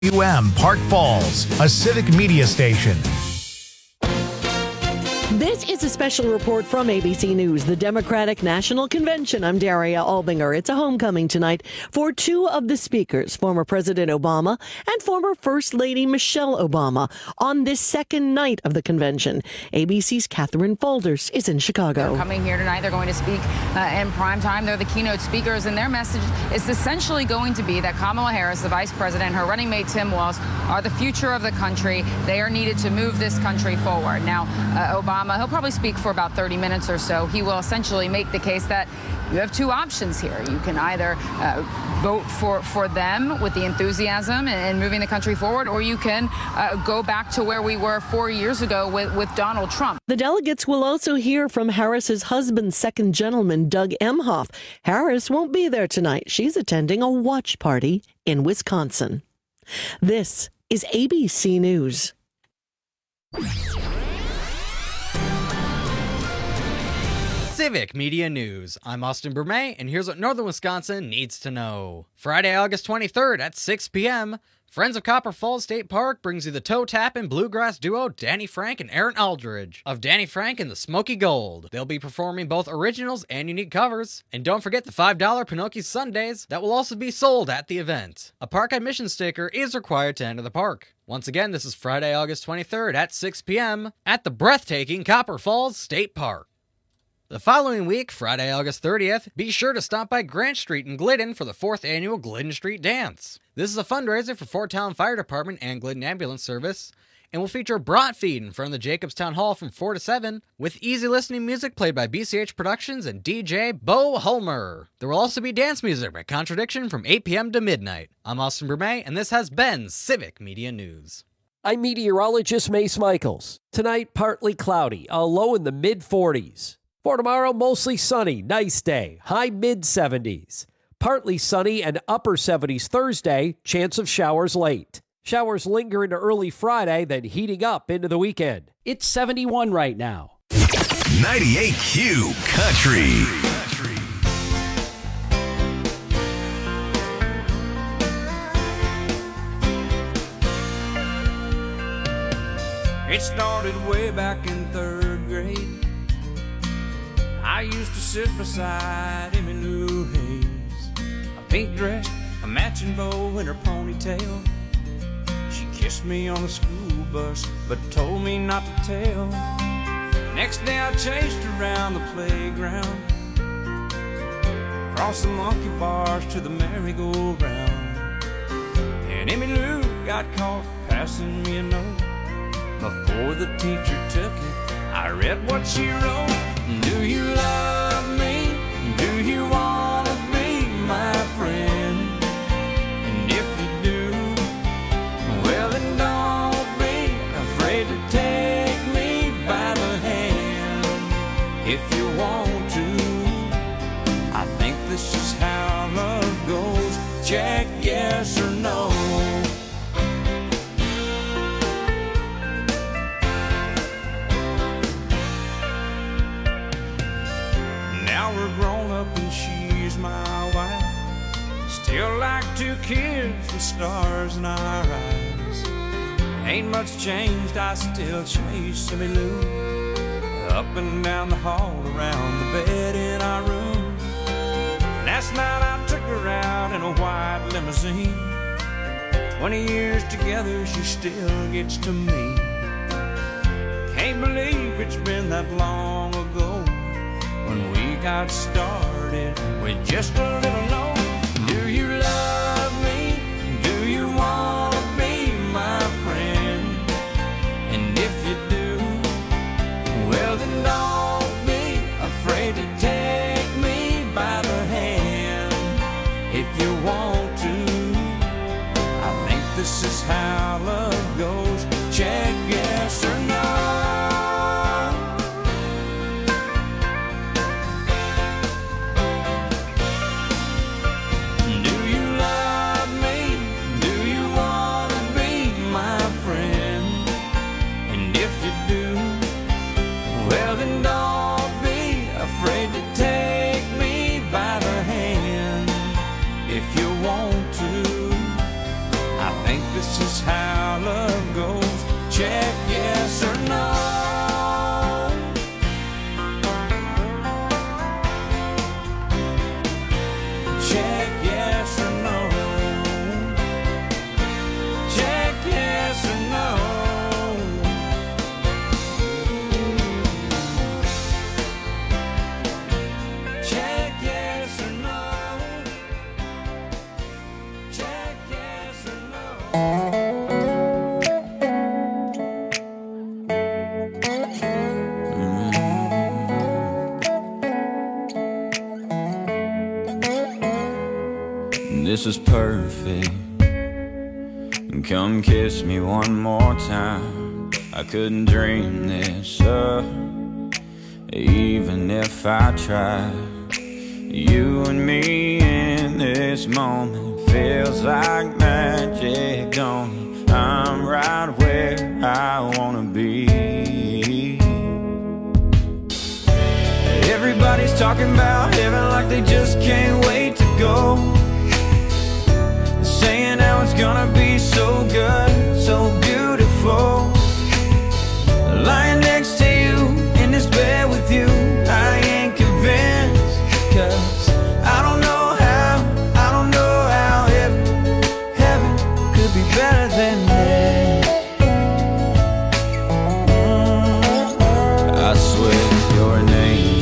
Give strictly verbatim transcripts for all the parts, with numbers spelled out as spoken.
U M Park Falls, a civic media station. This is a special report from A B C News, the Democratic National Convention. I'm Daria Albinger. It's a homecoming tonight for two of the speakers, former President Obama and former First Lady Michelle Obama, on this second night of the convention. A B C's Catherine Folders is in Chicago. They're coming here tonight. They're going to speak uh, in prime time. They're the keynote speakers, and their message is essentially going to be that Kamala Harris, the vice president, and her running mate Tim Walz are the future of the country. They are needed to move this country forward. Now, uh, Obama, he'll probably speak for about thirty minutes or so. He will essentially make the case that you have two options here. You can either uh, vote for, for them with the enthusiasm and, and moving the country forward, or you can uh, go back to where we were four years ago with, with Donald Trump. The delegates will also hear from Harris's husband, second gentleman, Doug Emhoff. Harris won't be there tonight. She's attending a watch party in Wisconsin. This is A B C News. Civic Media News. I'm Austin Bermay, and here's what Northern Wisconsin needs to know. Friday, August twenty-third at six p.m., Friends of Copper Falls State Park brings you the toe tap and bluegrass duo Danny Frank and Aaron Aldridge of Danny Frank and the Smoky Gold. They'll be performing both originals and unique covers. And don't forget the five dollar Pinocchio Sundays that will also be sold at the event. A park admission sticker is required to enter the park. Once again, this is Friday, August twenty-third at six p.m. at the breathtaking Copper Falls State Park. The following week, Friday, August thirtieth, be sure to stop by Grant Street in Glidden for the fourth annual Glidden Street Dance. This is a fundraiser for Fort Town Fire Department and Glidden Ambulance Service, and will feature a brat feed in front of the Jacobs Town Hall from four to seven, with easy listening music played by B C H Productions and D J Bo Homer. There will also be dance music by Contradiction from eight p.m. to midnight. I'm Austin Bermay, and this has been Civic Media News. I'm meteorologist Mace Michaels. Tonight, partly cloudy, a low in the mid forties. For tomorrow, mostly sunny, nice day, high mid seventies. Partly sunny and upper seventies Thursday, chance of showers late. Showers linger into early Friday, then heating up into the weekend. It's seventy-one right now. ninety-eight Q Country. It started way back in third grade. I used to sit beside Emmylou Hayes, a pink dress, a matching bow, and her ponytail. She kissed me on the school bus, but told me not to tell. Next day I chased her around the playground, across the monkey bars to the merry-go-round. And Emmylou got caught passing me a note. Before the teacher took it, I read what she wrote. Do you love me? Do you want to be my friend? And if you do, well then don't be afraid to take me by the hand. If you want to, I think this is how love goes. Check yes or no. We're grown up and she's my wife. Still like two kids with stars in our eyes. Ain't much changed, I still chase Emmylou up and down the hall, around the bed in our room. Last night I took her out in a white limousine. Twenty years together, she still gets to me. Can't believe it's been that long ago when we got started with just a little note. Do you love me? Do you want to be my friend? And if you do, well then don't be afraid to take me by the hand. If you want to, I think this is how love goes. Check yes or no. This is how love goes. Check yes or no. Check yes or no. Check yes or no. Check yes or no. Check yes or no. This is perfect. Come kiss me one more time. I couldn't dream this up, even if I tried. You and me in this moment feels like magic, don't it? I'm right where I wanna be. Everybody's talking about heaven like they just can't wait to go. Saying how it's gonna be so good, so beautiful. Lying next to you, in this bed with you, I ain't convinced. Cause I don't know how, I don't know how heaven, heaven could be better than this. I swear you're an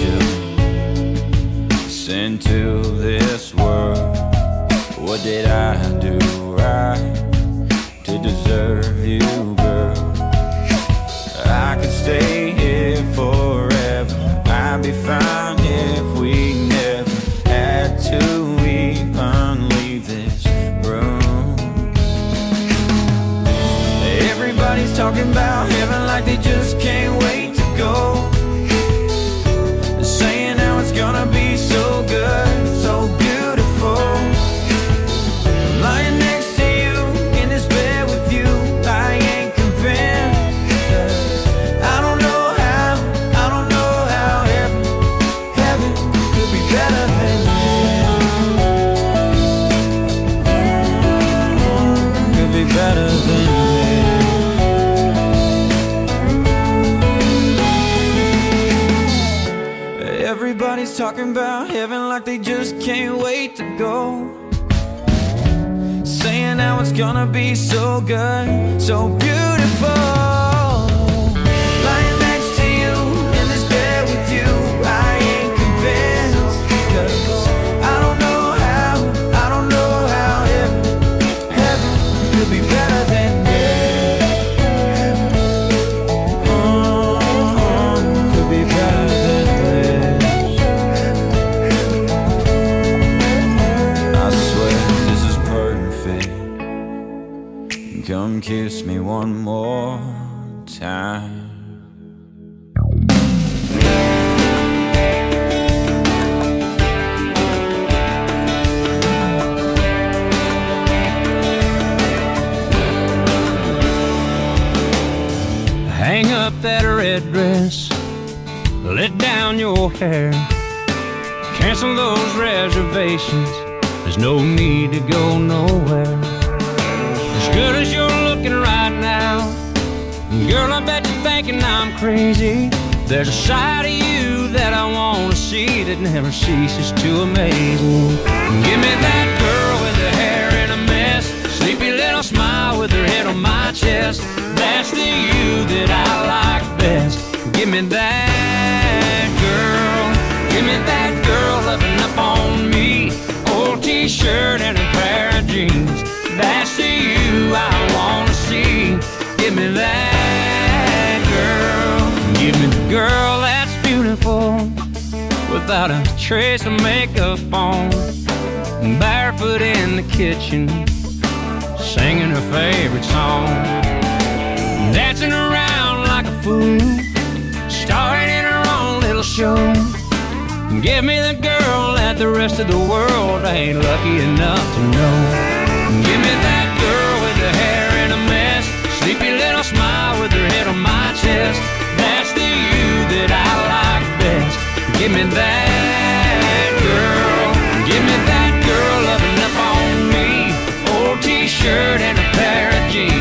angel sent to this world. What did I do right to deserve you, girl? I could stay here forever. I'd be fine if we never had to even leave this room. Everybody's talking about heaven like they just can't wait to go. Saying how it's gonna be so good, so beautiful. Lying next to you, in this bed with you, I ain't convinced. Cause I don't know how, I don't know how heaven, heaven could be better than this. Could be better than this. Everybody's talking about heaven like they just can't wait to go. Saying how it's gonna be so good, so beautiful. Lying next to you, in this bed with you, I ain't convinced. Cause I don't know how, I don't know how heaven, heaven could be better than this. Oh, could be better than this. I swear this is perfect. Come kiss me one more time. Hang up that red dress, let down your hair, cancel those reservations. There's no need to go nowhere. As good as you're looking right now, girl, I bet you're thinking I'm crazy. There's a side of you that I want to see that never ceases to amaze me. Give me that girl with her hair in a mess, sleepy little smile with her head on my chest. That's the you that I like best. Give me that girl, give me that girl loving up on me. Old t-shirt and a pair of jeans. That's the you I wanna see. Give me that girl. Give me the girl that's beautiful, without a trace of makeup on, barefoot in the kitchen, singing her favorite song, dancing around like a fool, starring in her own little show. Give me the girl that the rest of the world ain't lucky enough to know. Give me that girl with her hair in a mess, sleepy little smile with her head on my chest. That's the you that I like best. Give me that girl, shirt and a pair of jeans.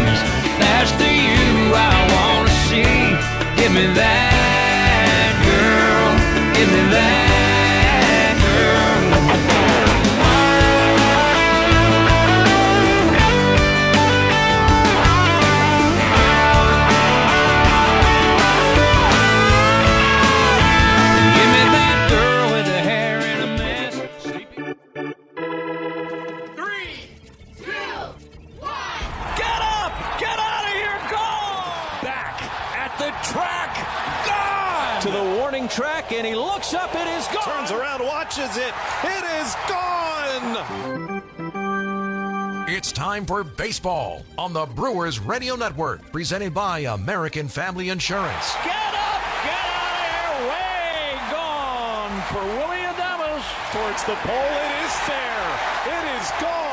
running track, and he looks up. It is gone. Turns around, watches it. It is gone. It's time for baseball on the Brewers Radio Network, presented by American Family Insurance. Get up! Get out of here! Way gone for Willy Adames. Towards the pole. It is there. It is gone.